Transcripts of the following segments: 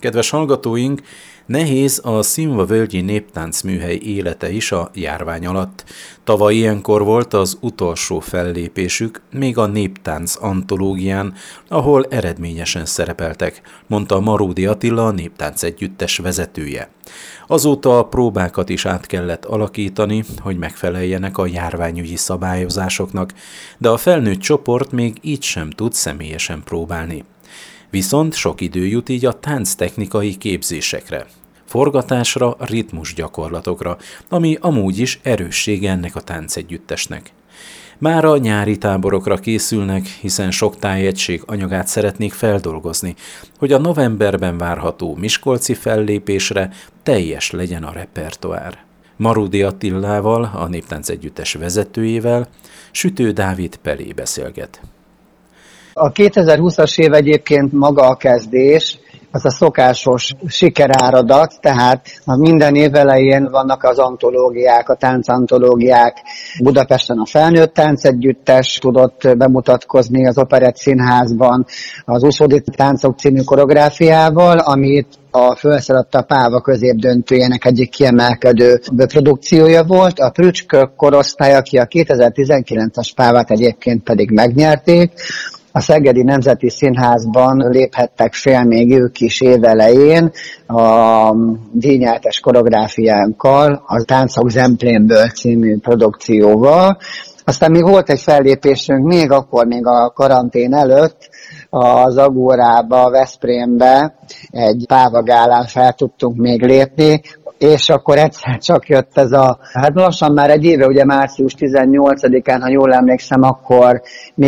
Kedves hallgatóink, nehéz a Szilva völgyi néptáncműhely élete is a járvány alatt. Tavaly ilyenkor volt az utolsó fellépésük, még a néptánc antológián, ahol eredményesen szerepeltek, mondta Maródi Attila, a néptánc együttes vezetője. Azóta a próbákat is át kellett alakítani, hogy megfeleljenek a járványügyi szabályozásoknak, de a felnőtt csoport még így sem tud személyesen próbálni. Viszont sok idő jut így a tánctechnikai képzésekre, forgatásra, ritmusgyakorlatokra, ami amúgy is erőssége ennek a táncegyüttesnek. Már a nyári táborokra készülnek, hiszen sok tájegység anyagát szeretnék feldolgozni, hogy a novemberben várható miskolci fellépésre teljes legyen a repertoár. Maródi Attilával, a néptánc együttes vezetőjével, Sütő Dávid Pelé beszélget. A 2020-as év egyébként maga a kezdés, az a szokásos sikeráradat, tehát minden év elején vannak az antológiák, a táncantológiák. Budapesten a felnőtt táncegyüttes tudott bemutatkozni az Operett Színházban az Úszódi táncok című koreográfiával, amit a Fölszaladta Páva középdöntőjének egyik kiemelkedő produkciója volt. A Prücskök korosztály, aki a 2019-es Pávát egyébként pedig megnyerték, a Szegedi Nemzeti Színházban léphettek fel még ők is évelején a díjnyertes koreográfiánkkal, a Táncok Zemplénből című produkcióval. Aztán még volt egy fellépésünk még a karantén előtt, az Agórába, Veszprémbe egy pávagálán fel tudtunk még lépni, és akkor egyszer csak jött ez lassan már egy éve, ugye március 18-án, ha jól emlékszem, akkor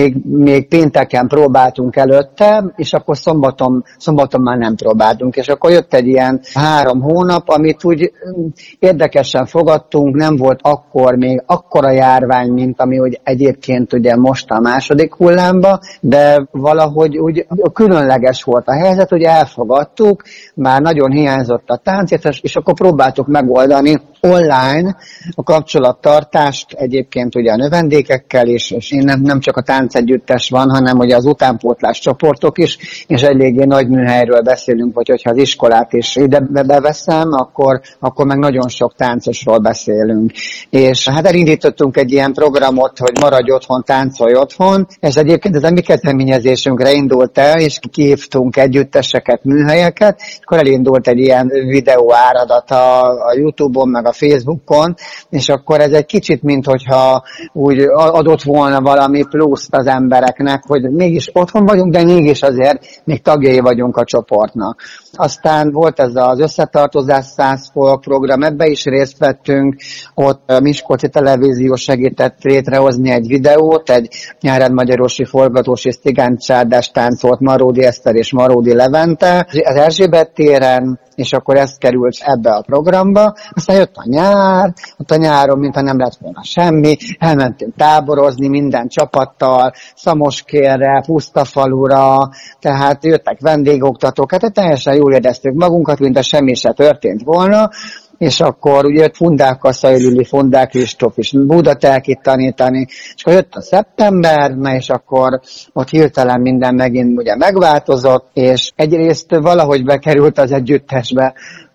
még pénteken próbáltunk előtte, és akkor szombaton már nem próbáltunk, és akkor jött egy ilyen 3 hónap, amit úgy érdekesen fogadtunk, nem volt akkor még akkora járvány, mint ami úgy egyébként ugye most a második hullámba, de valahogy úgy különleges volt a helyzet, hogy elfogadtuk, már nagyon hiányzott a tánc, és akkor próbáltuk megoldani online a kapcsolattartást egyébként ugye a növendékekkel is, és nem csak a táncegyüttes van, hanem ugye az utánpótlás csoportok is, és eléggé nagy műhelyről beszélünk, vagy hogyha az iskolát is ide beveszem, akkor meg nagyon sok táncosról beszélünk. És hát elindítottunk egy ilyen programot, hogy maradj otthon, táncolj otthon, és egyébként ez a mi kezdeményezésünkre indult el, és kihívtunk együtteseket, műhelyeket, és akkor elindult egy ilyen videó áradat a YouTube-on, meg a Facebookon, és akkor ez egy kicsit, minthogyha úgy adott volna valami pluszt az embereknek, hogy mégis otthon vagyunk, de mégis azért még tagjai vagyunk a csoportnak. Aztán volt ez az Összetartozás 100 Folk program, ebbe is részt vettünk, ott a Miskolci Televízió segített létrehozni egy videót, egy Nyárád Magyarosi forgatós és cigánycsárdás táncolt Maródi Eszter és Maródi Levente az Erzsébet téren, és akkor ez került ebbe a programba. Aztán jött a nyár, ott a nyáron, mintha nem lett volna semmi, elmentünk táborozni minden csapattal, Szamoskérre, Pusztafalura, tehát jöttek vendégoktatók, hát teljesen jól éreztük magunkat, mintha semmi se történt volna, és akkor ugye jött Fundák Kaszai Lüli, Fundák Kristóf is Budatelkit tanítani, és akkor jött a szeptember, és akkor ott hirtelen minden megint ugye megváltozott, és egyrészt valahogy bekerült az együttesbe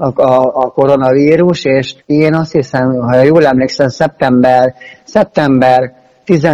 a koronavírus, és én azt hiszem, ha jól emlékszem, szeptember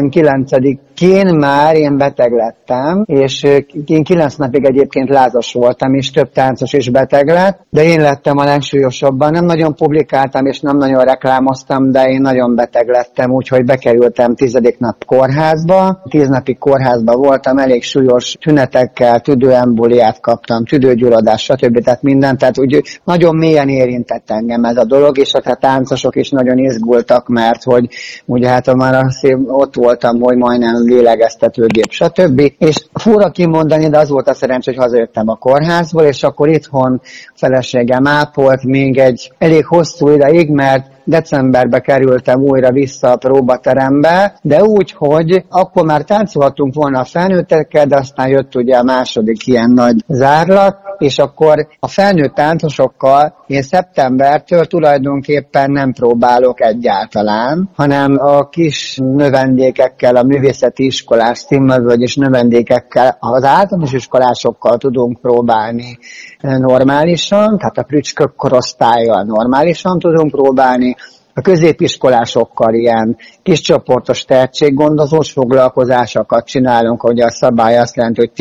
19-én már én beteg lettem, és én 9 napig egyébként lázas voltam, és több táncos is beteg lett, de én lettem a legsúlyosabban. Nem nagyon publikáltam, és nem nagyon reklámoztam, de én nagyon beteg lettem, úgyhogy bekerültem 10. nap kórházba. 10 napig kórházba voltam, elég súlyos tünetekkel, tüdőembóliát kaptam, tüdőgyulladás, stb. Tehát mindent, tehát úgy nagyon mélyen érintett engem ez a dolog, és a táncosok is nagyon izgultak, mert hogy ugye hát már ott voltam, hogy majdnem lélegeztetőgép, stb. És fura kimondani, de az volt a szerencs, hogy hazajöttem a kórházból, és akkor itthon feleségem ápolt még egy elég hosszú ideig, mert decemberbe kerültem újra vissza a próbaterembe, de úgy, hogy akkor már táncolhattunk volna a felnőttekkel, de aztán jött ugye a második ilyen nagy zárlat, és akkor a felnőtt táncosokkal én szeptembertől tulajdonképpen nem próbálok egyáltalán, hanem a kis növendékekkel, a művészeti iskolás színművölgy és növendékekkel, az általános iskolásokkal tudunk próbálni normálisan, tehát a prücskök korosztállyal normálisan tudunk próbálni, a középiskolásokkal ilyen kiscsoportos tehetséggondozós foglalkozásokat csinálunk, hogy a szabály azt jelenti, hogy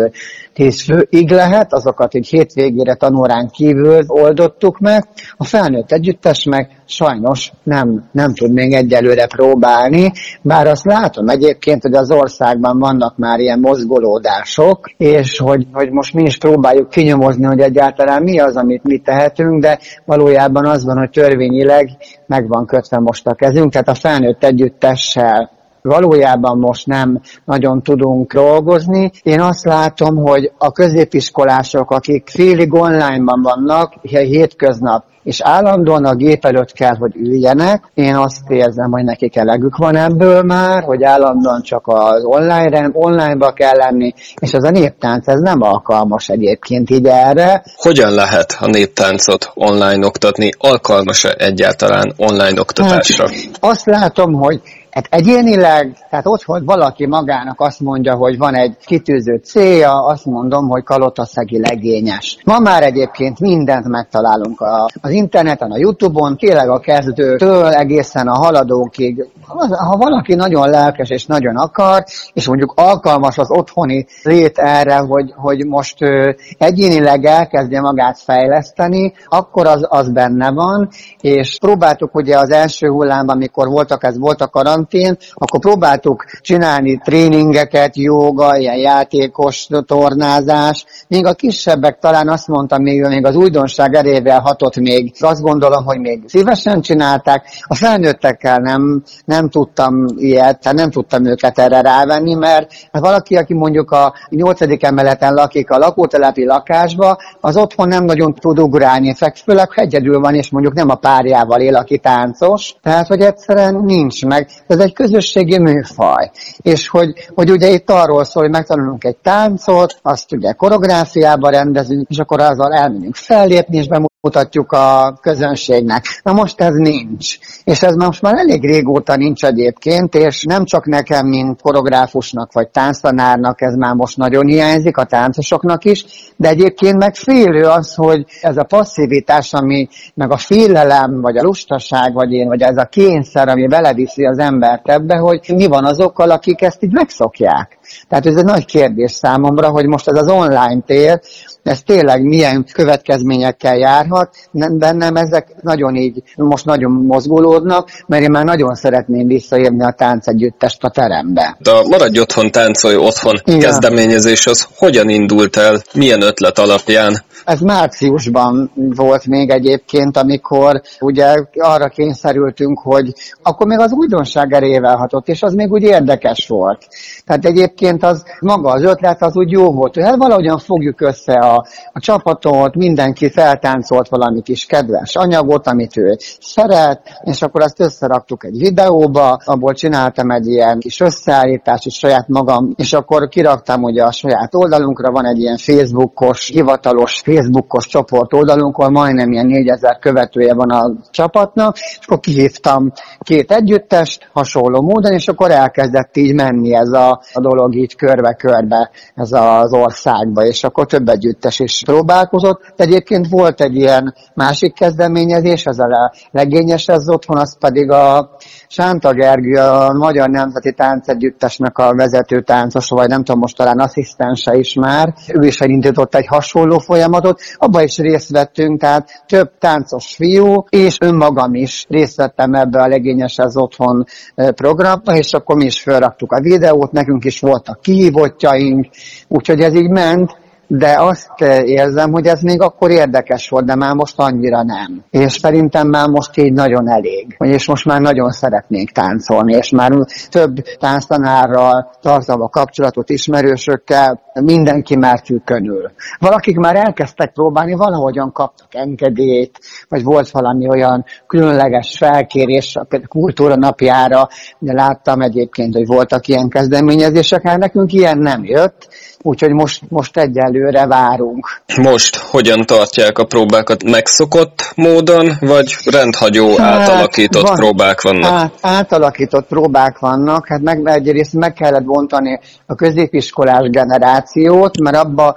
10 főig lehet, azokat egy hétvégére tanórán kívül oldottuk meg. A felnőtt együttes meg sajnos nem tud még egyelőre próbálni, bár azt látom egyébként, hogy az országban vannak már ilyen mozgolódások, és hogy most mi is próbáljuk kinyomozni, hogy egyáltalán mi az, amit mi tehetünk, de valójában az van, hogy törvényileg meg van kötve most a kezünk, tehát a felnőtt együttessel valójában most nem nagyon tudunk dolgozni. Én azt látom, hogy a középiskolások, akik félig online-ban vannak, hétköznap, és állandóan a gép előtt kell, hogy üljenek. Én azt érzem, hogy nekik elegük van ebből már, hogy állandóan csak az online-ba kell lenni, és ez a néptánc, ez nem alkalmas egyébként így erre. Hogyan lehet a néptáncot online oktatni? Alkalmas-e egyáltalán online oktatásra? Azt látom, hogy egyénileg, tehát ott, hogy valaki magának azt mondja, hogy van egy kitűzött célja, azt mondom, hogy kalotaszegi legényes. Ma már egyébként mindent megtalálunk az interneten, a YouTube-on, tényleg a kezdőtől egészen a haladókig. Ha valaki nagyon lelkes és nagyon akar, és mondjuk alkalmas az otthoni lét erre, hogy most egyénileg elkezdje magát fejleszteni, akkor az benne van, és próbáltuk ugye az első hullámban, amikor volt a karantén, akkor próbáltuk csinálni tréningeket, jóga, ilyen játékos tornázás. Még a kisebbek talán azt mondtam, még az újdonság erével hatott még. Azt gondolom, hogy még szívesen csinálták. A felnőttekkel nem tudtam ilyet, tehát nem tudtam őket erre rávenni, mert valaki, aki mondjuk a 8. emeleten lakik a lakótelepi lakásba, az otthon nem nagyon tud ugrálni, főleg egyedül van, és mondjuk nem a párjával él, aki táncos. Tehát, hogy egyszerűen nincs meg. Ez egy közösségi műfaj. És hogy ugye itt arról szól, hogy megtanulunk egy táncot, azt ugye koreográfiába rendezünk, és akkor azzal elmegyünk fellépni, és bemutatjuk a közönségnek. Na most ez nincs. És ez most már elég régóta nincs egyébként, és nem csak nekem, mint koreográfusnak vagy tánctanárnak, ez már most nagyon hiányzik, a táncosoknak is, de egyébként meg félő az, hogy ez a passzivitás, ami meg a félelem, vagy a lustaság, vagy ez a kényszer, ami beleviszi az embert ebbe, hogy mi van azokkal, akik ezt így megszokják. Tehát ez egy nagy kérdés számomra, hogy most ez az online tér, ez tényleg milyen következményekkel járhat. Bennem ezek most nagyon mozgolódnak, mert én már nagyon szeretném visszaérni a táncegyüttest a terembe. De a Maradj Otthon, Táncolj Otthon kezdeményezés az hogyan indult el, milyen ötlet alapján? Ez márciusban volt még egyébként, amikor ugye arra kényszerültünk, hogy akkor még az újdonság erével hatott, és az még úgy érdekes volt. Tehát egyébként az maga az ötlet az úgy jó volt, hogy valahogyan fogjuk össze a csapatot, mindenki feltáncolt valami kis kedves anyagot, amit ő szeret, és akkor azt összeraktuk egy videóba, abból csináltam egy ilyen kis összeállítást, és saját magam, és akkor kiraktam ugye a saját oldalunkra, van egy ilyen hivatalos Facebookos csoport oldalunkon, majdnem ilyen 4000 követője van a csapatnak, és akkor kihívtam 2 együttest hasonló módon, és akkor elkezdett így menni ez a dolog így körbe-körbe ez az országba, és akkor több együttes is próbálkozott. De egyébként volt egy ilyen másik kezdeményezés, ez a legényes az otthon, az pedig a Sánta Gergő, a Magyar Nemzeti Táncegyüttesnek a vezető táncosa, vagy nem tudom, most talán asszisztense is már. Ő is elindított egy hasonló folyamatot, abban is részt vettünk, tehát több táncos fiú, és önmagam is részt vettem ebbe a legényes az otthon programba, és akkor mi is felraktuk a videót, nekünk is voltak kihívottjaink, úgyhogy ez így ment. de azt érzem, hogy ez még akkor érdekes volt, de már most annyira nem. És szerintem már most így nagyon elég. És most már nagyon szeretnék táncolni, és már több tánctanárral tartom a kapcsolatot, ismerősökkel, mindenki már tűkönül. Valakik már elkezdtek próbálni, valahogyan kaptak engedélyt, vagy volt valami olyan különleges felkérés a kultúra napjára, de láttam egyébként, hogy voltak ilyen kezdeményezések, hát nekünk ilyen nem jött, úgyhogy most egyelőre várunk. Most hogyan tartják a próbákat? Megszokott módon, vagy rendhagyó átalakított próbák vannak? Átalakított próbák vannak, egyrészt meg kellett bontani a középiskolás generációt, mert abba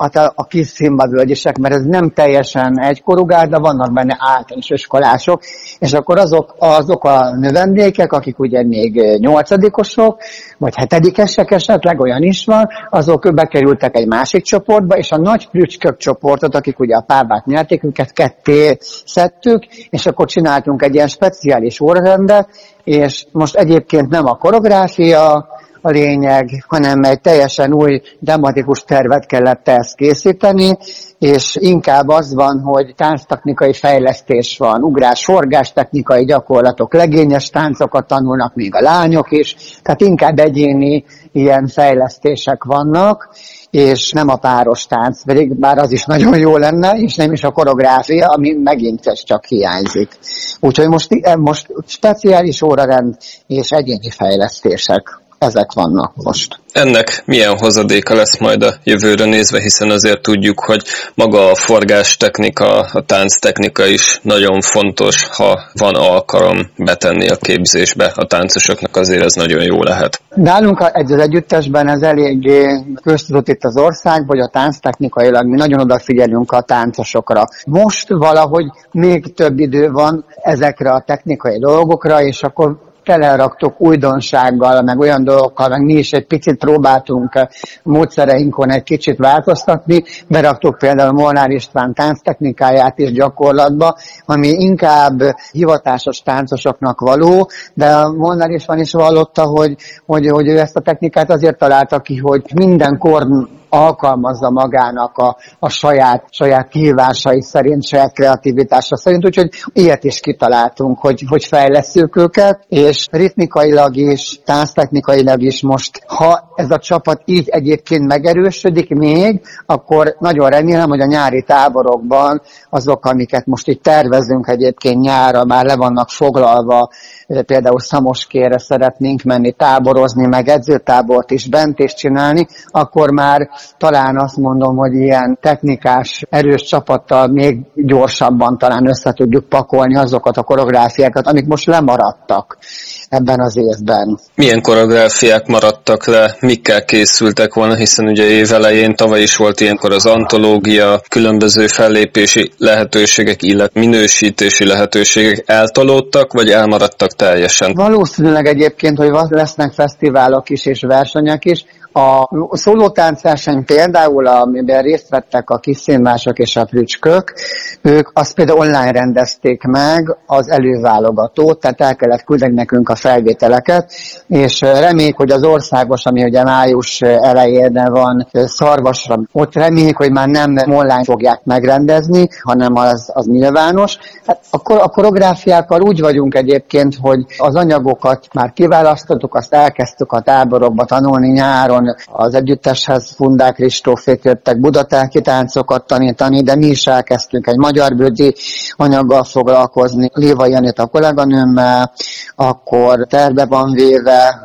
a kis színvavölgyisek, mert ez nem teljesen egykorúgár, de vannak benne általános iskolások, és akkor azok a növendékek, akik ugye még 8-osok, vagy 7-esek esetleg, olyan is van, azok bekerültek egy másik csoportba, és a nagy prücskök csoportot, akik ugye a pávát nyerték, őket ketté szedtük, és akkor csináltunk egy ilyen speciális órarendet, és most egyébként nem a koreográfia a lényeg, hanem egy teljesen új tematikus tervet kellett ezt készíteni, és inkább az van, hogy tánctechnikai fejlesztés van, ugrás-forgás technikai gyakorlatok, legényes táncokat tanulnak még a lányok is, tehát inkább egyéni ilyen fejlesztésések vannak, és nem a páros tánc, pedig bár az is nagyon jó lenne, és nem is a koreográfia, ami megint csak hiányzik. Úgyhogy most speciális órarend és egyéni fejlesztések. Ezek vannak most. Ennek milyen hozadéka lesz majd a jövőre nézve, hiszen azért tudjuk, hogy maga a forgástechnika, a tánctechnika is nagyon fontos, ha van alkalom betenni a képzésbe a táncosoknak, azért ez nagyon jó lehet. Nálunk az együttesben ez eléggé köztudott itt az országban, hogy a tánctechnikailag mi nagyon odafigyelünk a táncosokra. Most valahogy még több idő van ezekre a technikai dolgokra, és akkor teleraktuk újdonsággal, meg olyan dolgokkal, meg mi is egy picit próbáltunk módszereinkon egy kicsit változtatni. Beraktuk például Molnár István tánctechnikáját is gyakorlatba, ami inkább hivatásos táncosoknak való, de Molnár István is vallotta, hogy ő ezt a technikát azért találta ki, hogy minden kor alkalmazza magának a saját kihívásai szerint, saját kreativitása szerint, úgyhogy ilyet is kitaláltunk, hogy fejlesszük őket, és ritmikailag is, tánctechnikailag is most, ha ez a csapat így egyébként megerősödik még, akkor nagyon remélem, hogy a nyári táborokban azok, amiket most itt tervezünk egyébként nyárra, már le vannak foglalva, például Szamoskérre szeretnénk menni táborozni, meg edzőtábort is bent is csinálni, akkor már talán azt mondom, hogy ilyen technikás, erős csapattal még gyorsabban talán össze tudjuk pakolni azokat a koreográfiákat, amik most lemaradtak ebben az évben. Milyen koreográfiák maradtak le, mikkel készültek volna, hiszen ugye évelején tavaly is volt ilyenkor az antológia, különböző fellépési lehetőségek, illetve minősítési lehetőségek eltolódtak, vagy elmaradtak teljesen? Valószínűleg egyébként, hogy lesznek fesztiválok is és versenyek is. A szólótáncverseny például, amiben részt vettek a kisszínvások és a prücskök, ők azt például online rendezték meg az előválogatót, tehát el kellett küldeni nekünk a felvételeket, és reméljük, hogy az országos, ami ugye május elején van Szarvasra, ott reméljük, hogy már nem online fogják megrendezni, hanem az nyilvános. Hát a koreográfiákkal úgy vagyunk egyébként, hogy az anyagokat már kiválasztottuk, azt elkezdtük a táborokba tanulni nyáron, az együtteshez Fundák Kristófék jöttek budatáki táncokat tanítani, de mi is elkezdtünk egy magyar bődi anyaggal foglalkozni, Léva Janit a kolléganőmmel, akkor terve van véve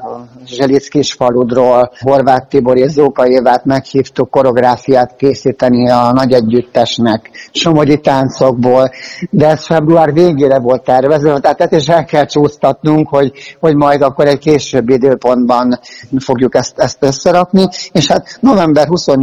Zselickisfaludról, Horváth Tibor és Zóka Évát meghívtuk koreográfiát készíteni a nagy együttesnek, somogyi táncokból, de ez február végére volt tervezve, tehát is el kell csúsztatnunk, hogy majd akkor egy későbbi időpontban fogjuk ezt összerakni, és hát november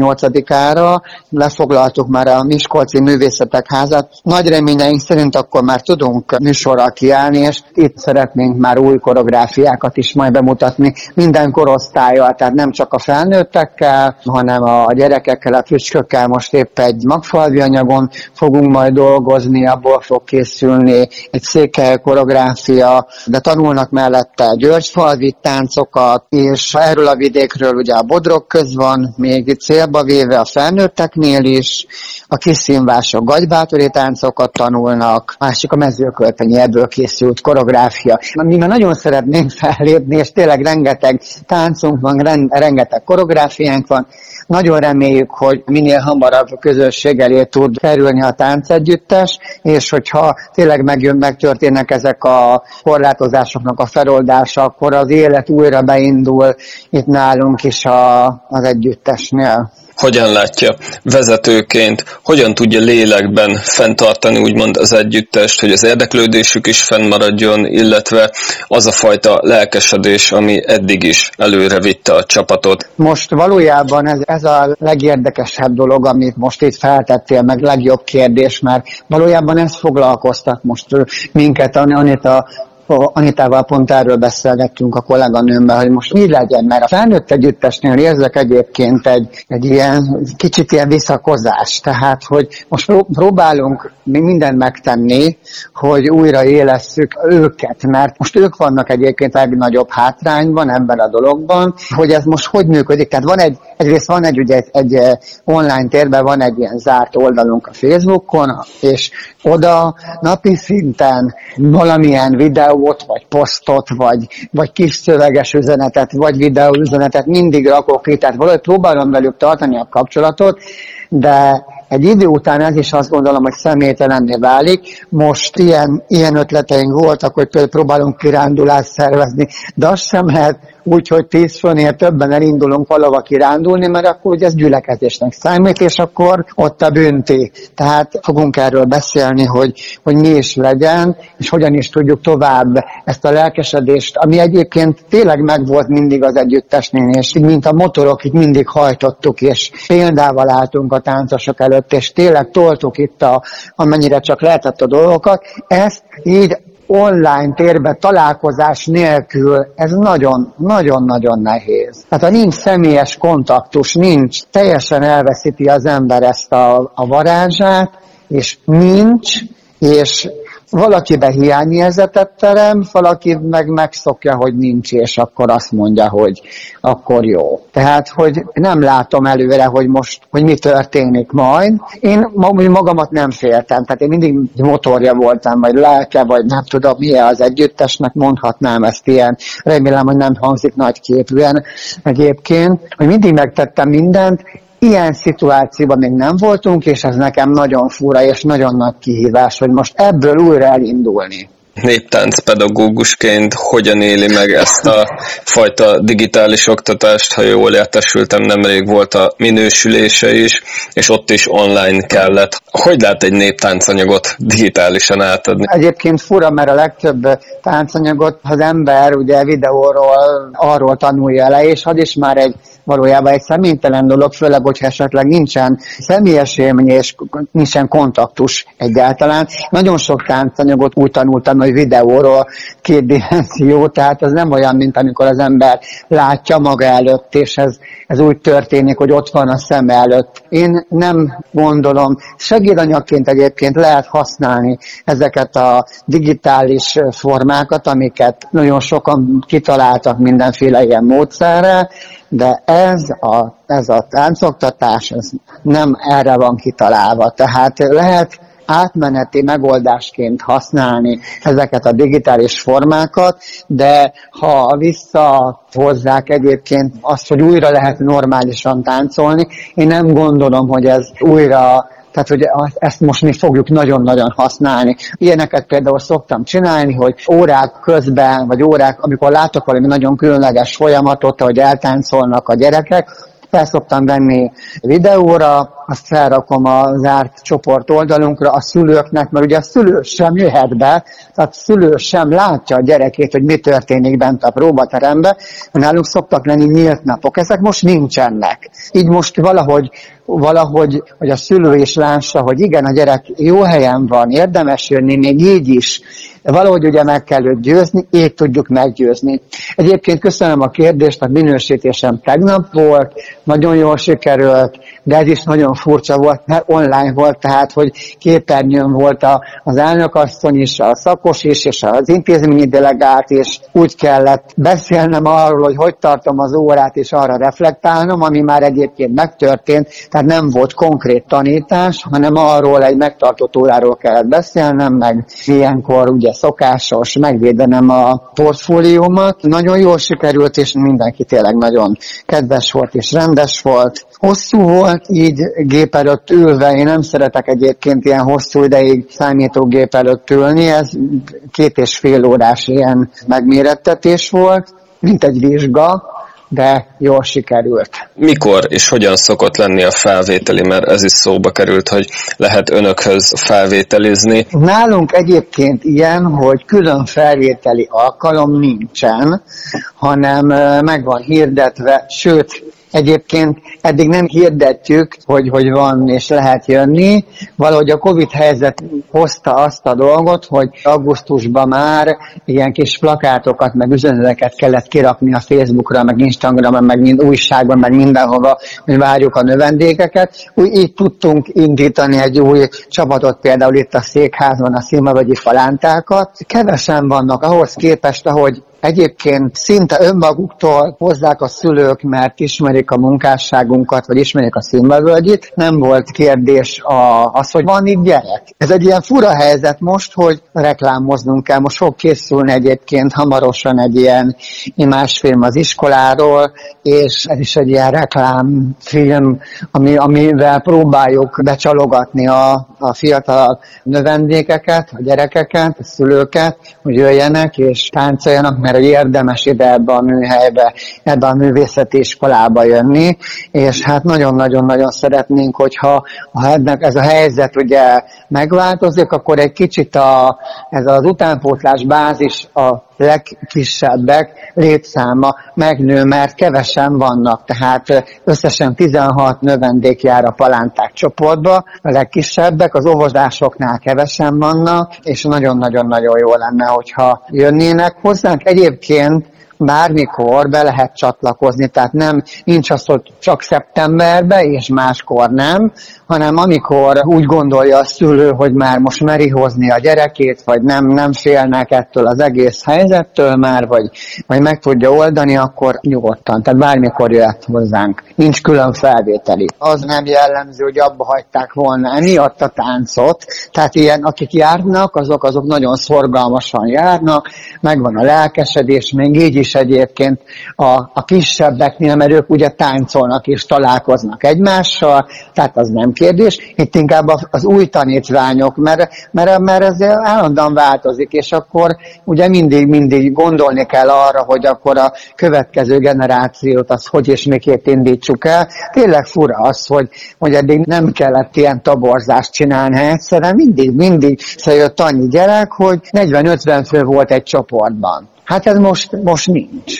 28-ára lefoglaltuk már a Miskolci Művészetek Házát. Nagy reményeink szerint akkor már tudunk műsorral kiállni, és itt szeretnénk már új koreográfiákat is majd bemutatni, minden korosztállyal, tehát nem csak a felnőttekkel, hanem a gyerekekkel, a füskökkel. Most épp egy magfalvi anyagon fogunk majd dolgozni, abból fog készülni egy székely koreográfia, de tanulnak mellette györgyfalvi táncokat, és erről a vidékről ugye a Bodrog köz van, még célba véve a felnőtteknél is, a kiszínvások gagybátori táncokat tanulnak, másik a Mezőkölteni, ebből készült koreográfia. Mi már nagyon szeretnénk fellépni, és tényleg rengeteg táncunk van, rengeteg koreográfiánk van. Nagyon reméljük, hogy minél hamarabb a közösség elé tud kerülni a táncegyüttes, és hogyha tényleg megtörténnek ezek a korlátozásoknak a feloldása, akkor az élet újra beindul itt nálunk is az együttesnél. Hogyan látja vezetőként, hogyan tudja lélekben fenntartani úgymond az együttest, hogy az érdeklődésük is fennmaradjon, illetve az a fajta lelkesedés, ami eddig is előre vitte a csapatot? Most valójában ez a legérdekesebb dolog, amit most itt feltettél, meg legjobb kérdés, mert valójában ez foglalkoztat most minket, Anitával pont erről beszélgettünk a kolléganőmmel, hogy most mi legyen, mert a felnőtt együttesnél érzek egyébként egy ilyen kicsit ilyen visszakozás. Tehát, hogy most próbálunk mindent megtenni, hogy újra élesszük őket, mert most ők vannak egyébként legnagyobb hátrányban ebben a dologban, hogy ez most hogy működik. Tehát egyrészt van egy online térben van egy ilyen zárt oldalunk a Facebookon, és oda napi szinten valamilyen videót, vagy posztot, vagy kis szöveges üzenetet, vagy videóüzenetet mindig rakok ki, tehát valahogy próbálom velük tartani a kapcsolatot, de egy idő után ez is azt gondolom, hogy személytelenné válik. Most ilyen ötleteink voltak, hogy például próbálunk kirándulást szervezni, de azt sem lehet úgy, hogy 10 főnél többen elindulunk valahova kirándulni, mert akkor ugye ez gyülekezésnek számít, és akkor ott a bünti. Tehát fogunk erről beszélni, hogy mi is legyen, és hogyan is tudjuk tovább ezt a lelkesedést, ami egyébként tényleg megvolt mindig az együttesnél, és mint a motorok, itt mindig hajtottuk, és példával álltunk a táncosok előtt, és tényleg toltuk itt amennyire csak lehetett a dolgokat. Ezt így online térben találkozás nélkül ez nagyon-nagyon nehéz. Tehát ha nincs személyes kontaktus, teljesen elveszíti az ember ezt a varázsát, és és valakiben hiányérzetet terem, valaki meg megszokja, hogy nincs, és akkor azt mondja, hogy akkor jó. Tehát, hogy nem látom előre, hogy mi történik majd. Én magamat nem féltem, tehát én mindig motorja voltam, vagy lelke, vagy nem tudom, milyen az együttesnek, mondhatnám ezt ilyen. Remélem, hogy nem hangzik nagyképűen egyébként, hogy mindig megtettem mindent. Ilyen szituációban még nem voltunk, és ez nekem nagyon fura és nagyon nagy kihívás, hogy most ebből újra elindulni. Néptánc pedagógusként hogyan éli meg ezt a fajta digitális oktatást? Ha jól értesültem, nemrég volt a minősülése is, és ott is online kellett. Hogy lehet egy néptáncanyagot digitálisan átadni? Egyébként fura, mert a legtöbb táncanyagot az ember ugye videóról arról tanulja le, és az is már valójában egy személytelen dolog, főleg, hogyha esetleg nincsen személyes élmény és nincsen kontaktus egyáltalán. Nagyon sok táncanyagot úgy tanultam, hogy videóról 2 dimenzió, tehát az nem olyan, mint amikor az ember látja maga előtt, és ez úgy történik, hogy ott van a szem előtt. Én nem gondolom, segédanyagként egyébként lehet használni ezeket a digitális formákat, amiket nagyon sokan kitaláltak mindenféle ilyen módszerrel, de ez a táncoktatás ez nem erre van kitalálva. Tehát lehet átmeneti megoldásként használni ezeket a digitális formákat, de ha visszahozzák egyébként azt, hogy újra lehet normálisan táncolni, én nem gondolom, hogy ez újra, tehát hogy ezt most mi fogjuk nagyon-nagyon használni. Ilyeneket például szoktam csinálni, hogy órák közben, vagy amikor látok valami nagyon különleges folyamatot, hogy eltáncolnak a gyerekek, fel szoktam venni videóra, azt felrakom a zárt csoport oldalunkra a szülőknek, mert ugye a szülő sem jöhet be, tehát a szülő sem látja a gyerekét, hogy mi történik bent a próbateremben. Nálunk szoktak lenni nyílt napok, ezek most nincsenek. Így most valahogy valahogy, hogy a szülő is lássa, hogy igen, a gyerek jó helyen van, érdemes jönni, még így is, valahogy ugye meg kell őt győzni, így tudjuk meggyőzni. Egyébként köszönöm a kérdést, a minősítésem tegnap volt, nagyon jól sikerült, de ez is nagyon furcsa volt, mert online volt, tehát hogy képernyőn volt az elnökasszony is, a szakos is, és az intézményi delegált is. Úgy kellett beszélnem arról, hogy tartom az órát, és arra reflektálnom, ami már egyébként megtörtént, tehát nem volt konkrét tanítás, hanem arról egy megtartott óráról kellett beszélnem, meg ilyenkor ugye szokásos, megvédenem a portfóliómat. Nagyon jól sikerült, és mindenki tényleg nagyon kedves volt és rendes volt. Hosszú volt, így gép előtt ülve, én nem szeretek egyébként ilyen hosszú ideig számítógép előtt ülni, ez 2,5 órás ilyen megmérettetés volt, mint egy vizsga, de jól sikerült. Mikor és hogyan szokott lenni a felvételi, mert ez is szóba került, hogy lehet önökhöz felvételizni. Nálunk egyébként ilyen, hogy külön felvételi alkalom nincsen, hanem meg van hirdetve, sőt, egyébként eddig nem hirdetjük, hogy van és lehet jönni. Valahogy a Covid helyzet hozta azt a dolgot, hogy augusztusban már ilyen kis plakátokat, meg üzeneteket kellett kirakni a Facebookra, meg Instagramra, meg újságban, meg mindenhova, hogy várjuk a növendékeket. Úgy így tudtunk indítani egy új csapatot, például itt a Székházban, a Színvavölgyi Falántákat. Kevesen vannak ahhoz képest, ahogy egyébként szinte önmaguktól hozzák a szülők, mert ismerik a munkásságunkat, vagy ismerik a Színvavölgyit. Nem volt kérdés az, hogy van itt gyerek. Ez egy ilyen fura helyzet most, hogy reklámoznunk kell. Most fog készülni egyébként hamarosan egy ilyen imásfilm az iskoláról, és ez is egy ilyen reklámfilm, amivel próbáljuk becsalogatni a fiatal növendékeket, a gyerekeket, a szülőket, hogy jöjjenek és táncoljanak, mert hogy érdemes ide ebbe a műhelybe, ebbe a művészeti iskolába jönni, és hát nagyon-nagyon-nagyon szeretnénk, hogyha ennek ez a helyzet ugye megváltozik, akkor egy kicsit ez az utánpótlás bázis a legkisebbek létszáma megnő, mert kevesen vannak, tehát összesen 16 növendék jár a Palánták csoportba, a legkisebbek, az óvodásoknál kevesen vannak, és nagyon-nagyon-nagyon jó lenne, hogyha jönnének hozzánk. Egyébként bármikor be lehet csatlakozni, tehát nincs az, hogy csak szeptemberben, és máskor nem, hanem amikor úgy gondolja a szülő, hogy már most meri hozni a gyerekét, vagy nem félnek ettől az egész helyzettől már, vagy meg tudja oldani, akkor nyugodtan, tehát bármikor jöhet hozzánk. Nincs külön felvételi. Az nem jellemző, hogy abba hagyták volna emiatt a táncot, tehát ilyen, akik járnak, azok nagyon szorgalmasan járnak, megvan a lelkesedés, még így is egyébként a kisebbeknél, mert ők ugye táncolnak és találkoznak egymással, tehát az nem kérdés. Itt inkább az új tanítványok, mert ez állandóan változik, és akkor ugye mindig gondolni kell arra, hogy akkor a következő generációt az hogy és miképp indítsuk el. Tényleg fura az, hogy eddig nem kellett ilyen toborzást csinálni, egyszerűen mindig jött annyi gyerek, hogy 40-50 fő volt egy csoportban. Hát ez most nincs.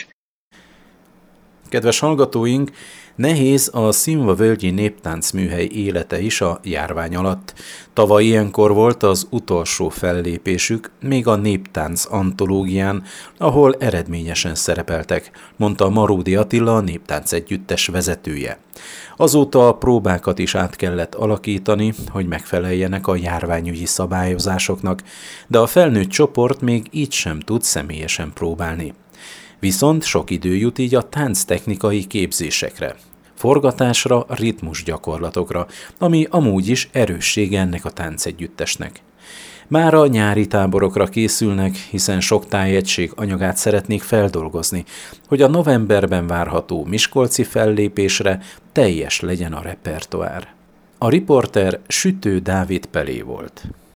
Kedves hallgatóink, nehéz a Színvavölgyi Néptáncműhely élete is a járvány alatt. Tavaly ilyenkor volt az utolsó fellépésük, még a Néptánc antológián, ahol eredményesen szerepeltek, mondta Maródi Attila, a Néptánc együttes vezetője. Azóta a próbákat is át kellett alakítani, hogy megfeleljenek a járványügyi szabályozásoknak, de a felnőtt csoport még így sem tud személyesen próbálni. Viszont sok idő jut így a tánctechnikai képzésekre, forgatásra, ritmusgyakorlatokra, ami amúgy is erőssége ennek a táncegyüttesnek. Már a nyári táborokra készülnek, hiszen sok tájegység anyagát szeretnék feldolgozni, hogy a novemberben várható miskolci fellépésre teljes legyen a repertoár. A riporter Sütő Dávid Pelé volt.